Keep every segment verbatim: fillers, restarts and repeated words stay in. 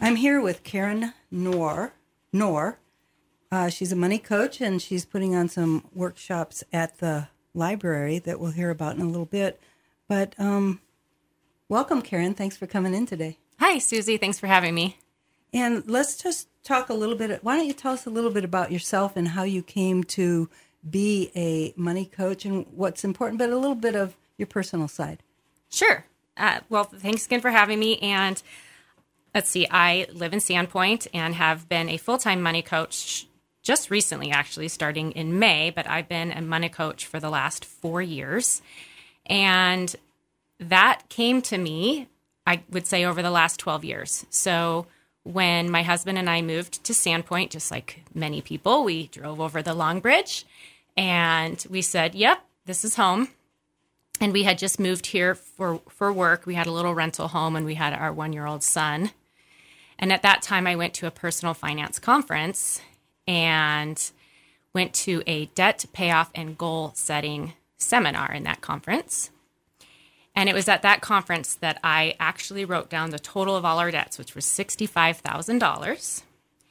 I'm here with Karen Knorr. Knorr. Uh, she's a money coach, and she's putting on some workshops at the library that we'll hear about in a little bit. But um, welcome, Karen. Thanks for coming in today. Hi, Susie. Thanks for having me. And let's just talk a little bit. Why don't you tell us a little bit about yourself and how you came to be a money coach and what's important, but a little bit of your personal side. Sure. Uh, well, thanks again for having me. And let's see, I live in Sandpoint and have been a full-time money coach just recently, actually, starting in May, but I've been a money coach for the last four years. And that came to me, I would say, over the last twelve years. So when my husband and I moved to Sandpoint, just like many people, we drove over the Long Bridge and we said, yep, this is home. And we had just moved here for, for work. We had a little rental home and we had our one-year-old son. And at that time, I went to a personal finance conference and went to a debt payoff and goal setting seminar in that conference. And it was at that conference that I actually wrote down the total of all our debts, which was sixty-five thousand dollars.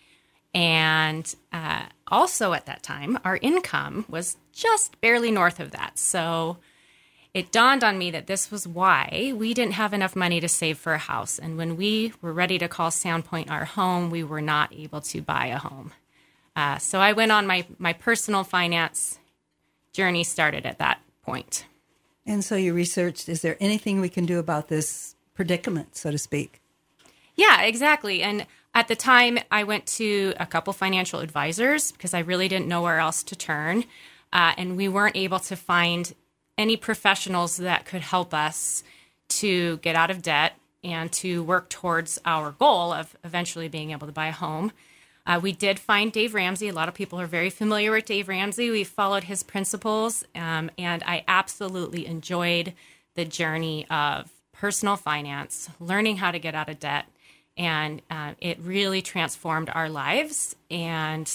And uh, also at that time, our income was just barely north of that. So it dawned on me that this was why we didn't have enough money to save for a house. And when we were ready to call Sandpoint our home, we were not able to buy a home. Uh, so I went on my, my personal finance journey started at that point. And so you researched, is there anything we can do about this predicament, so to speak? Yeah, exactly. And at the time, I went to a couple financial advisors because I really didn't know where else to turn. Uh, and we weren't able to find any professionals that could help us to get out of debt and to work towards our goal of eventually being able to buy a home. Uh, we did find Dave Ramsey. A lot of people are very familiar with Dave Ramsey. We followed his principles, um, and I absolutely enjoyed the journey of personal finance, learning how to get out of debt, and uh, it really transformed our lives. And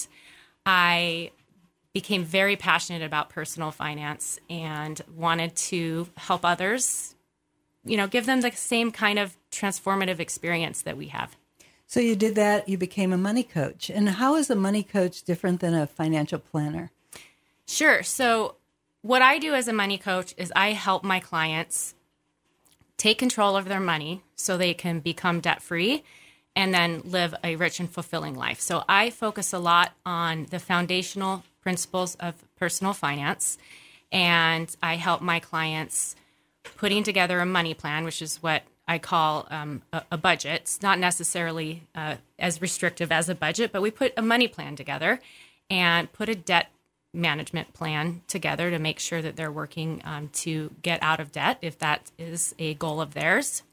I became very passionate about personal finance and wanted to help others, you know, give them the same kind of transformative experience that we have. So you did that, you became a money coach. And how is a money coach different than a financial planner? Sure. So what I do as a money coach is I help my clients take control of their money so they can become debt-free and then live a rich and fulfilling life. So I focus a lot on the foundational principles of personal finance, and I help my clients putting together a money plan, which is what I call um, a, a budget. It's not necessarily uh, as restrictive as a budget, but we put a money plan together and put a debt management plan together to make sure that they're working um, to get out of debt if that is a goal of theirs.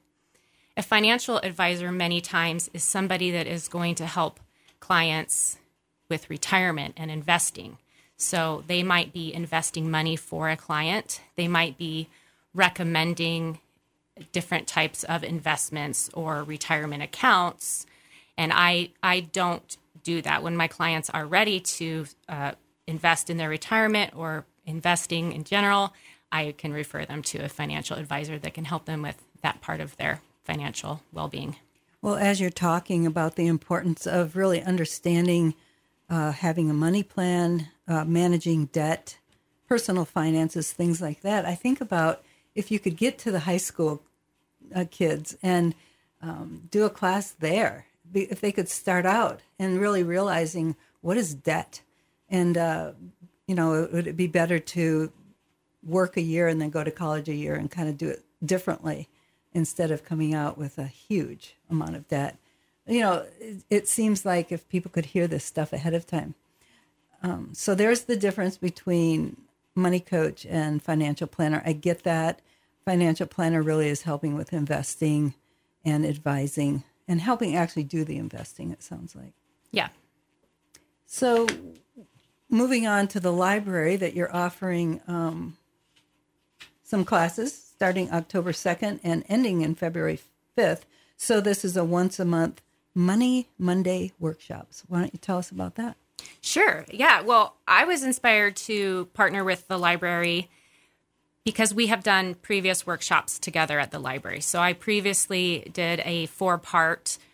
A financial advisor many times is somebody that is going to help clients with retirement and investing. So they might be investing money for a client. They might be recommending different types of investments or retirement accounts. And I, I don't do that. When my clients are ready to uh, invest in their retirement or investing in general, I can refer them to a financial advisor that can help them with that part of their financial well-being. Well, as you're talking about the importance of really understanding uh, having a money plan, uh, managing debt, personal finances, things like that, I think about if you could get to the high school uh, kids and um, do a class there, if they could start out and really realizing what is debt. And, uh, you know, would it be better to work a year and then go to college a year and kind of do it differently instead of coming out with a huge amount of debt? You know, it, it seems like if people could hear this stuff ahead of time. Um, so there's the difference between money coach and financial planner. I get that. Financial planner really is helping with investing and advising and helping actually do the investing, it sounds like. Yeah. So moving on to the library that you're offering um, some classes starting October second and ending in February fifth. So this is a once a month Money Monday workshops. Why don't you tell us about that? Sure. Yeah. Well, I was inspired to partner with the library because we have done previous workshops together at the library. So I previously did a four-part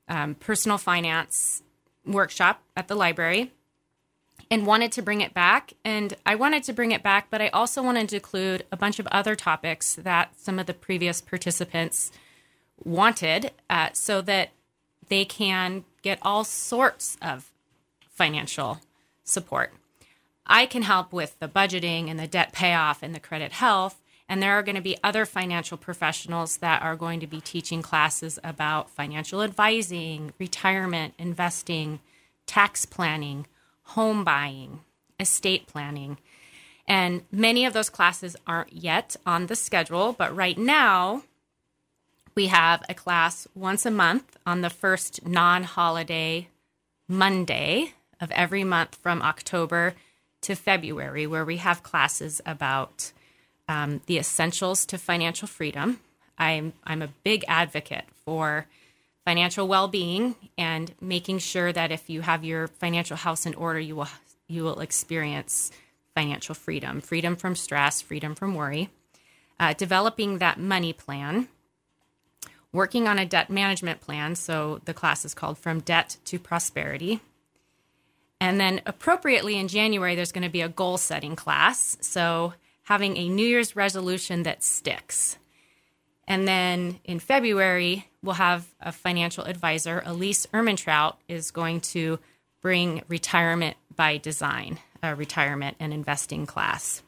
um, personal finance workshop at the library and wanted to bring it back. And I wanted to bring it back, but I also wanted to include a bunch of other topics that some of the previous participants wanted uh, so that they can get all sorts of financial support. I can help with the budgeting and the debt payoff and the credit health. And there are going to be other financial professionals that are going to be teaching classes about financial advising, retirement, investing, tax planning, home buying, estate planning. And many of those classes aren't yet on the schedule, but right now we have a class once a month on the first non-holiday Monday of every month from October to February, where we have classes about um, the essentials to financial freedom. I'm I'm a big advocate for financial well-being and making sure that if you have your financial house in order, you will you will experience financial freedom, freedom from stress, freedom from worry, uh, developing that money plan, working on a debt management plan. So the class is called From Debt to Prosperity. And then appropriately in January, there's going to be a goal setting class. So having a New Year's resolution that sticks. And then in February, we'll have a financial advisor. Elise Ermintrout is going to bring Retirement by Design, a retirement and investing class.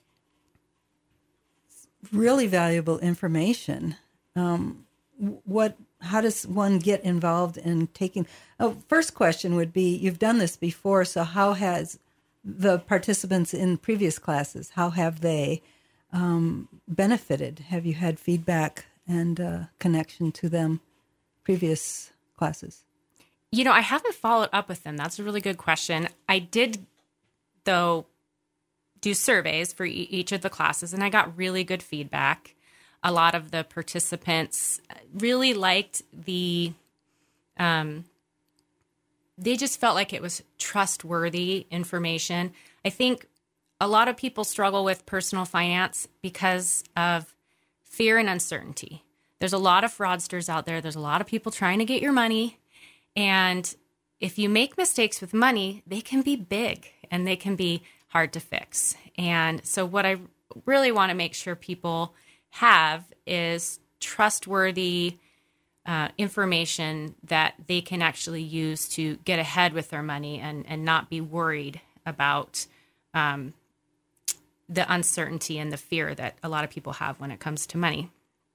Really valuable information. Um, what? How does one get involved in taking? Oh, first question would be: you've done this before, so how has the participants in previous classes? How have they um, benefited? Have you had feedback and uh, connection to them previous classes? You know, I haven't followed up with them. That's a really good question. I did, though, do surveys for e- each of the classes, and I got really good feedback. A lot of the participants really liked the, um, they just felt like it was trustworthy information. I think a lot of people struggle with personal finance because of fear and uncertainty. There's a lot of fraudsters out there. There's a lot of people trying to get your money. And if you make mistakes with money, they can be big and they can be hard to fix. And so what I really want to make sure people have is trustworthy uh, information that they can actually use to get ahead with their money and, and not be worried about um, the uncertainty and the fear that a lot of people have when it comes to money.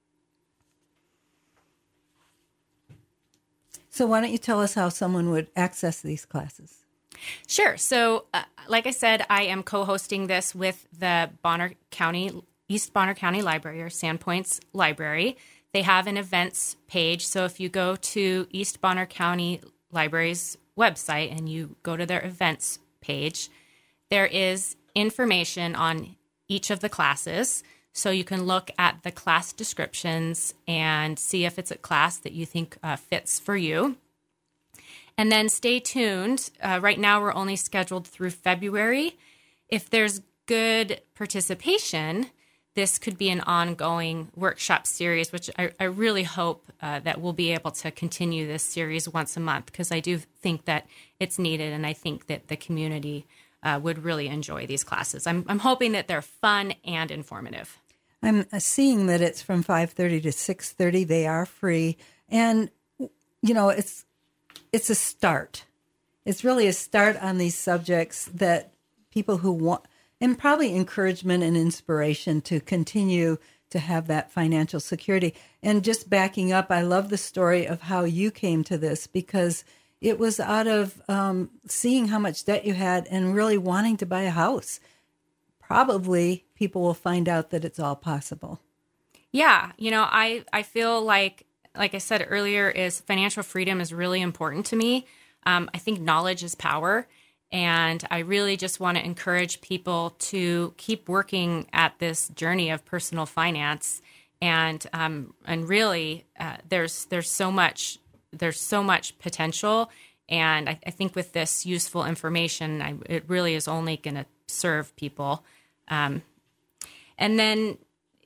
So why don't you tell us how someone would access these classes? Sure. So uh, like I said, I am co-hosting this with the Bonner County East Bonner County Library, or Sandpoint's Library. They have an events page. So if you go to East Bonner County Library's website and you go to their events page, there is information on each of the classes. So you can look at the class descriptions and see if it's a class that you think uh, fits for you. And then stay tuned. Uh, right now, we're only scheduled through February. If there's good participation, this could be an ongoing workshop series, which I, I really hope uh, that we'll be able to continue this series once a month, because I do think that it's needed, and I think that the community uh, would really enjoy these classes. I'm, I'm hoping that they're fun and informative. I'm seeing that it's from five thirty to six thirty. They are free. And, you know, it's it's a start. It's really a start on these subjects that people who want, and probably encouragement and inspiration to continue to have that financial security. And just backing up, I love the story of how you came to this, because it was out of um, seeing how much debt you had and really wanting to buy a house. Probably people will find out that it's all possible. Yeah. You know, I, I feel like, like I said earlier, is financial freedom is really important to me. Um, I think knowledge is power. And I really just want to encourage people to keep working at this journey of personal finance. And um, and really, uh, there's there's so much there's so much potential. And I, I think with this useful information, I, it really is only going to serve people. Um, and then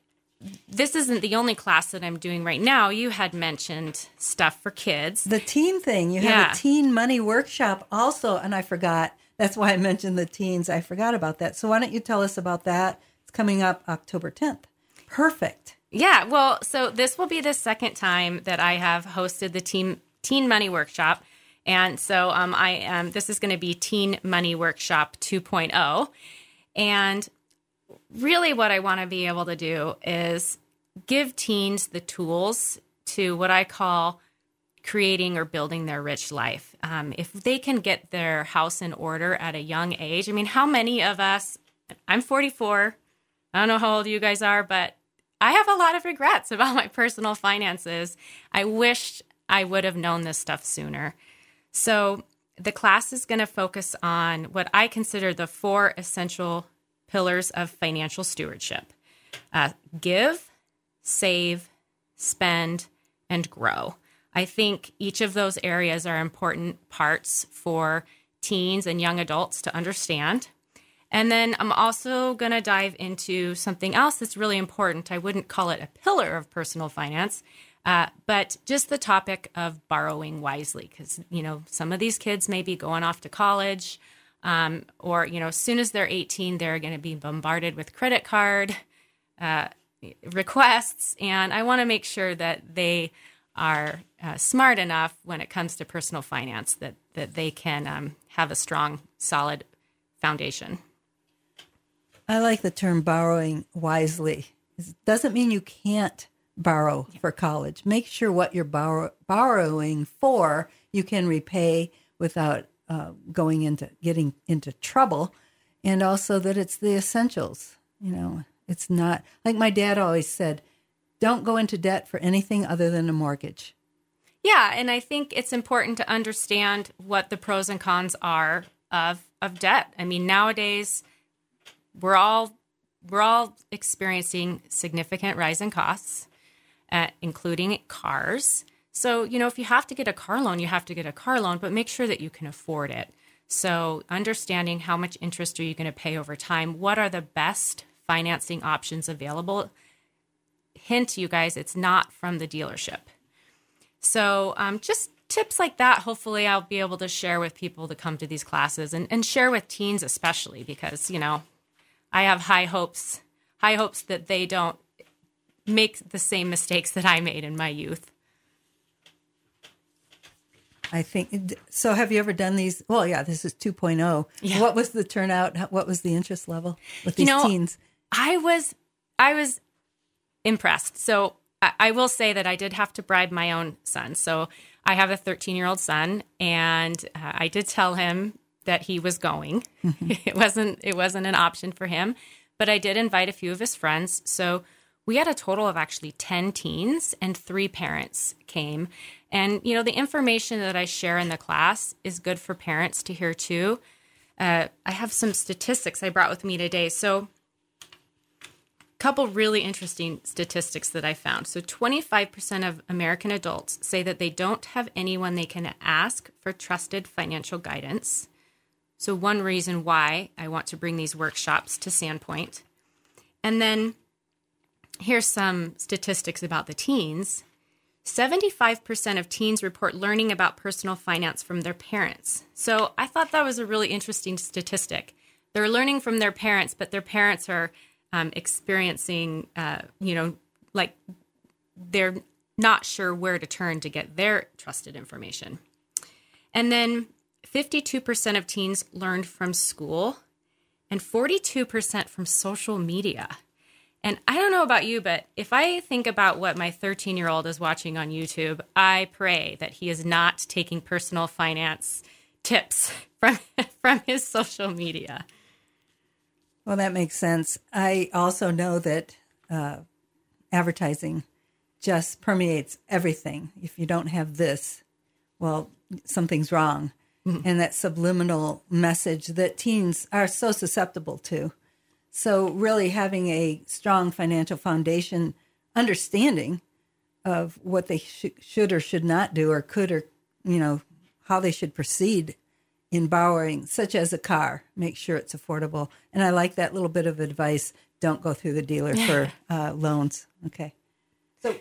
this isn't the only class that I'm doing right now. You had mentioned stuff for kids. The teen thing. You have Yeah. a teen money workshop also, and I forgot. That's why I mentioned the teens. I forgot about that. So why don't you tell us about that? It's coming up October tenth. Perfect. Yeah, well, so this will be the second time that I have hosted the Teen Teen Money Workshop, and so um, I am. This is going to be Teen Money Workshop two point oh, and really, what I want to be able to do is give teens the tools to what I call creating or building their rich life. Um, if they can get their house in order at a young age, I mean, how many of us? I'm forty-four. I don't know how old you guys are, but I have a lot of regrets about my personal finances. I wish I would have known this stuff sooner. So the class is going to focus on what I consider the four essential pillars of financial stewardship. Uh, give, save, spend, and grow. I think each of those areas are important parts for teens and young adults to understand. And then I'm also going to dive into something else that's really important. I wouldn't call it a pillar of personal finance, uh, but just the topic of borrowing wisely. Because, you know, some of these kids may be going off to college, um, or, you know, as soon as they're eighteen, they're going to be bombarded with credit card uh, requests. And I want to make sure that they are uh, smart enough when it comes to personal finance that, that they can um, have a strong, solid foundation. I like the term borrowing wisely. It doesn't mean you can't borrow yeah. for college. Make sure what you're borrow- borrowing for you can repay without uh, going into getting into trouble, and also that it's the essentials. You know, it's not like my dad always said, don't go into debt for anything other than a mortgage. Yeah, and I think it's important to understand what the pros and cons are of of debt. I mean, nowadays we're all we're all experiencing significant rise in costs, uh, including cars. So, you know, if you have to get a car loan, you have to get a car loan, but make sure that you can afford it. So understanding how much interest are you going to pay over time? What are the best financing options available? Hint, you guys, it's not from the dealership. So um, just tips like that, hopefully I'll be able to share with people to come to these classes and, and share with teens especially because, you know, I have high hopes, high hopes that they don't make the same mistakes that I made in my youth. I think, so have you ever done these? Well, yeah, this is two point oh. Yeah. What was the turnout? What was the interest level with these you know, teens? I was, I was impressed. So I, I will say that I did have to bribe my own son. So I have a thirteen-year-old son, and uh, I did tell him that he was going. Mm-hmm. It wasn't, it wasn't an option for him, but I did invite a few of his friends. So we had a total of actually ten teens and three parents came. And, you know, the information that I share in the class is good for parents to hear too. Uh, I have some statistics I brought with me today. So a couple really interesting statistics that I found. So twenty-five percent of American adults say that they don't have anyone they can ask for trusted financial guidance. So one reason why I want to bring these workshops to Sandpoint. And then here's some statistics about the teens. seventy-five percent of teens report learning about personal finance from their parents. So I thought that was a really interesting statistic. They're learning from their parents, but their parents are um, experiencing, uh, you know, like they're not sure where to turn to get their trusted information. And then fifty-two percent of teens learned from school and forty-two percent from social media. And I don't know about you, but if I think about what my thirteen-year-old is watching on YouTube, I pray that he is not taking personal finance tips from from his social media. Well, that makes sense. I also know that uh, advertising just permeates everything. If you don't have this, well, something's wrong. Mm-hmm. And that subliminal message that teens are so susceptible to. So really having a strong financial foundation, understanding of what they sh- should or should not do or could or, you know, how they should proceed in borrowing, such as a car, make sure it's affordable. And I like that little bit of advice. don't go through the dealer for uh, loans. Okay. So,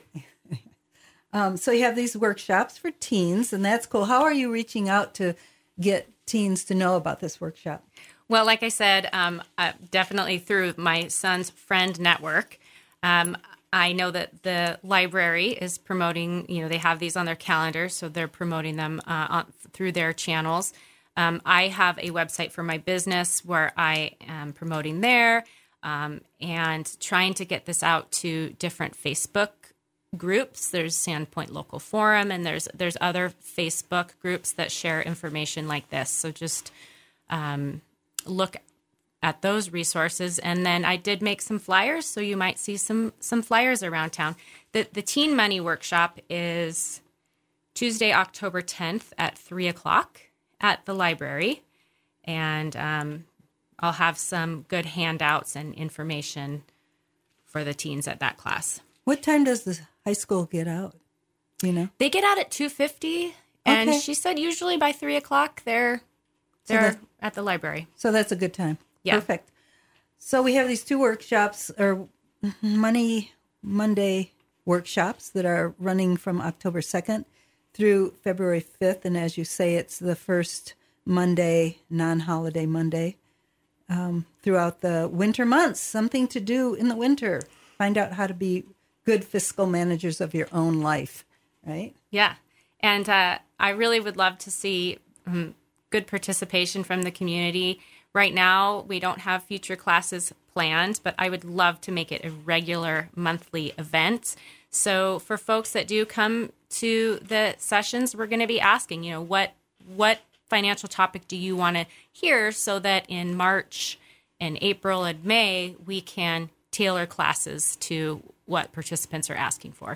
um, so you have these workshops for teens, and that's cool. How are you reaching out to get teens to know about this workshop? Well, like I said, um, uh, definitely through my son's friend network. Um, I know that the library is promoting, you know, they have these on their calendar, so they're promoting them uh, on, through their channels. Um, I have a website for my business where I am promoting there um, and trying to get this out to different Facebook groups. There's Sandpoint Local Forum, and there's there's other Facebook groups that share information like this. So just um, look at those resources. And then I did make some flyers, so you might see some some flyers around town. The the Teen Money Workshop is Tuesday, October tenth at three o'clock at the library. And um, I'll have some good handouts and information for the teens at that class. What time does the high school get out? Do you know? They get out at two fifty, and Okay. she said usually by three o'clock they're So they're that- at the library. So that's a good time. Yeah. Perfect. So we have these two workshops, or Money Monday workshops that are running from October second through February fifth. And as you say, it's the first Monday, non-holiday Monday, um, throughout the winter months. Something to do in the winter. Find out how to be good fiscal managers of your own life, right? Yeah. And uh, I really would love to see um, good participation from the community. Right now, we don't have future classes planned, but I would love to make it a regular monthly event. So for folks that do come to the sessions, we're going to be asking, you know, what what financial topic do you want to hear, so that in March and April and May, we can tailor classes to what participants are asking for.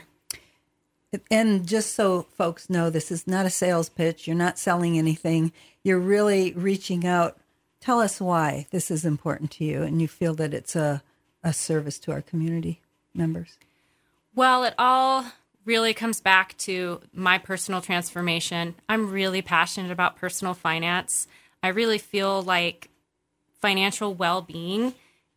And just so folks know, this is not a sales pitch. You're not selling anything. You're really reaching out. Tell us why this is important to you and you feel that it's a, a service to our community members. Well, it all really comes back to my personal transformation. I'm really passionate about personal finance. I really feel like financial well-being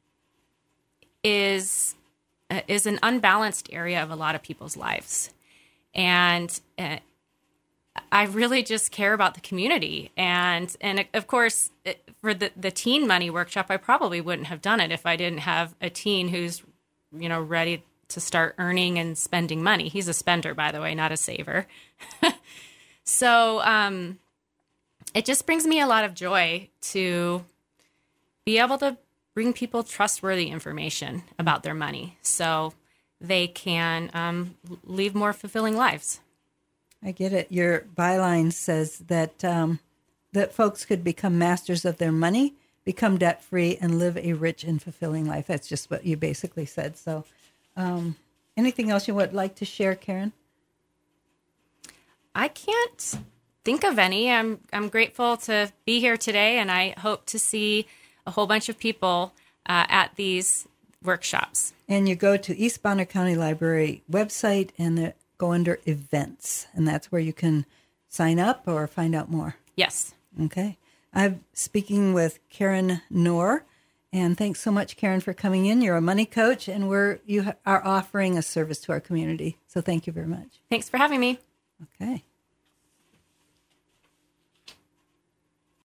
is uh, is an unbalanced area of a lot of people's lives. And uh, I really just care about the community. And, and of course, it, for the, the Teen Money Workshop, I probably wouldn't have done it if I didn't have a teen who's, you know, ready to start earning and spending money. He's a spender, by the way, not a saver. So um, it just brings me a lot of joy to be able to bring people trustworthy information about their money so they can um, live more fulfilling lives. I get it. Your byline says that um, that folks could become masters of their money, become debt-free, and live a rich and fulfilling life. That's just what you basically said. So um, anything else you would like to share, Karen? I can't think of any. I'm I'm grateful to be here today, and I hope to see a whole bunch of people uh, at these workshops. And you go to East Bonner County Library website and the, go under events, and that's where you can sign up or find out more. Yes. Okay. I'm speaking with Karen Knorr, and thanks so much, Karen, for coming in. You're a money coach, and we're you are offering a service to our community. So thank you very much. Thanks for having me. Okay.